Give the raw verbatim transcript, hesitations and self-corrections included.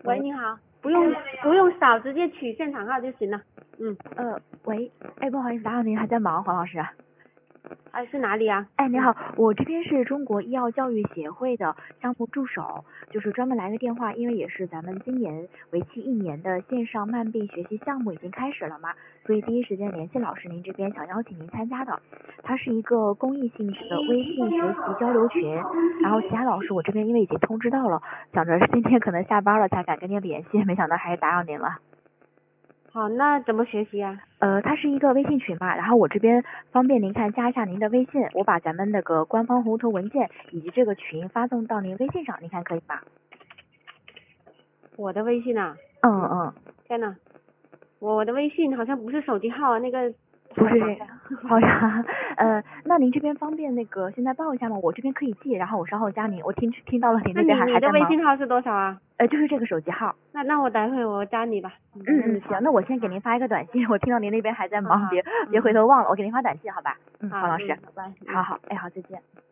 喂，你好，不用不用扫，直接取现场号就行了。嗯。 呃，喂，哎，不好意思，打扰您，还在忙，黄老师。 哎，是哪里啊？ 哎，你好，我这边是中国医药教育协会的项目助手，就是专门来个电话，因为也是咱们今年为期一年的线上慢病学习项目已经开始了嘛，所以第一时间联系老师您这边想邀请您参加的，它是一个公益性质的微信学习交流群，然后其他老师我这边因为已经通知到了，想着今天可能下班了才敢跟您联系，没想到还是打扰您了。 好，那怎么学习啊？ 呃，它是一个微信群嘛，然后我这边方便您看加一下您的微信，我把咱们那个官方红头文件以及这个群发送到您微信上，您看可以吗？ 我的微信啊？ 嗯嗯。 天呐，我的微信好像不是手机号啊，那个不是这个，好呀，呃，那您这边方便那个现在报一下吗？我这边可以记，然后我稍后加您。我听听到了您那那边还你你的还在忙。 微信号是多少啊？ 呃，就是这个手机号。 那那我待会我加你吧。 嗯嗯，行，那我先给您发一个短信，我听到您那边还在忙，别别回头忘了，我给您发短信，好吧？嗯，黄老师。 拜拜。 好好，哎好，再见。